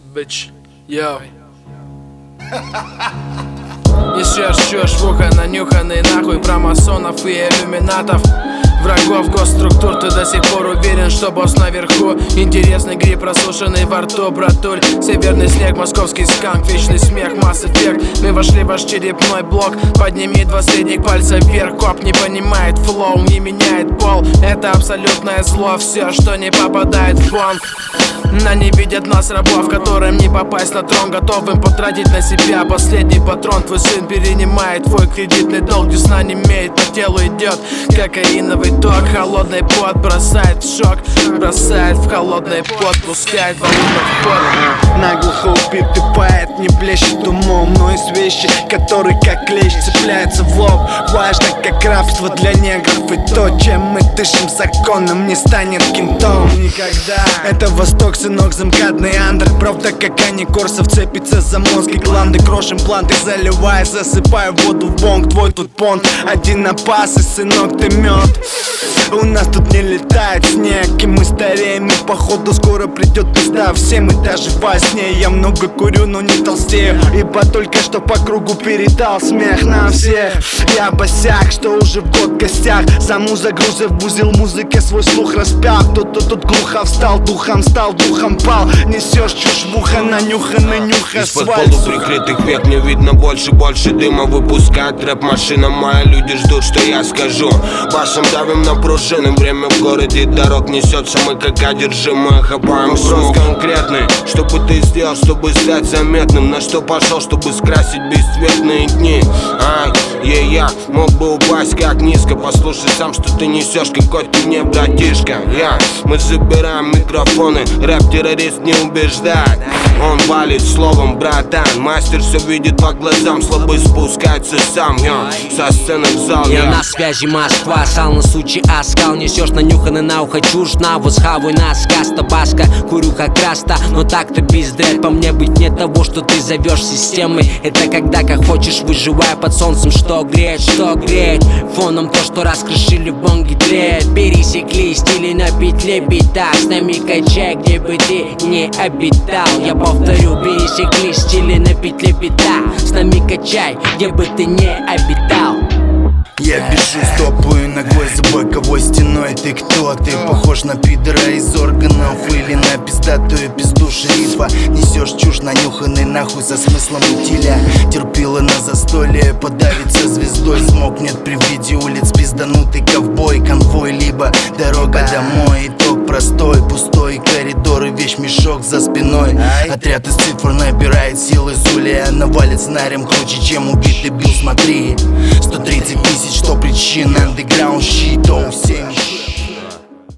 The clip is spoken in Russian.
Bitch, yo. Несешь чушь в ухо, нанюханный нахуй про масонов и иллюминатов, врагов госструктур. Ты до сих пор уверен, что босс наверху. Интересный гриб, просушенный во рту, братуль. Северный снег, московский сканк, вечный смех, Mass Effect. Мы вошли в ваш черепной блок. Подними два средних пальца вверх. Коп не понимает флоу, не меняет пол. Это абсолютное зло, все, что не попадает в фон. Они видят нас, рабов, которым не попасть на трон, готовым потратить на себя последний патрон. Твой сын перенимает твой кредитный долг, десна не имеет, по телу идет кокаиновый ток. Холодный пот бросает в шок, бросает в холодный пот, пускает волну в ход. Наглухо убитый поэт не блещет умом, но из вещи, которые как клещ цепляются в лоб. Важно, как рабство для негров, и то, чем мы дышим законом, не станет кентом никогда. Это Восток, сынок, замкадный андер. Правда, как они корсов цепится за мозг и гланды. Крошим планты, заливая, засыпаю воду в бонг. Твой тут понт, один напас, и, сынок, ты мед. У нас тут не летает снег, и мы стареем, и походу скоро придет пизда всем, и даже во сне. Я много курю, но не толстею, ибо только что по кругу передал смех на всех. Я босяк, что уже в год в гостях, саму загрузив в узел музыки свой слух распял. Кто-то тут глухо встал, духом пал. Несешь чушь в ухо, нанюханный нюх асфальт. Из-под полуприкрытых век не видно больше дыма выпускает рэп-машина моя. Люди ждут, что я скажу. Басом давим на пружины, время в городе, дорог несется, мы как одержимые хапаем смог. Вопрос конкретный, что бы ты сделал, чтобы стать заметным? На что пошел, чтобы скрасить бесцветные дни? Я мог бы упасть как низко. Послушай сам, что ты несешь, какой ты не братишка. Мы забираем микрофоны, рэп-террорист не убеждает. Он валит словом, братан. Мастер все видит по глазам, слабый спускается сам. Со сцены в зал. Я на связи, Москва, сал на сучий оскал. Несешь нанюханный на ухо чушь, навоз, хавай нас, каста, баска. Курю как раста, но так-то пиздец. По мне быть не того, что ты зовешь системой. Это когда как хочешь, выживая под солнцем. Что греть, фоном то, что раскрошили в бонге дред. Пересекли стили на петле бита. С нами качай, где бы ты не обитал. Я повторю, пересекли стили на петле бита. С нами качай, где бы ты не обитал. Я бежу, стопаю ногой за боковой стеной. Ты кто? Ты похож на пидора из органов или на пиздатую пизду шерифа. Несешь чушь, нанюханный нахуй со смыслом утиля. Терпила на застолье, подавится звездой. Смокнет при виде улиц пизданутый ковбой. Конвой, либо дорога домой. Итог простой, пустой коридор и вещмешок за спиной. Отряд из цифр набирает силы Зуля. Навалит снарем круче, чем убитый Билл, смотри. 130 тысяч, что причин, андеграунд щитов.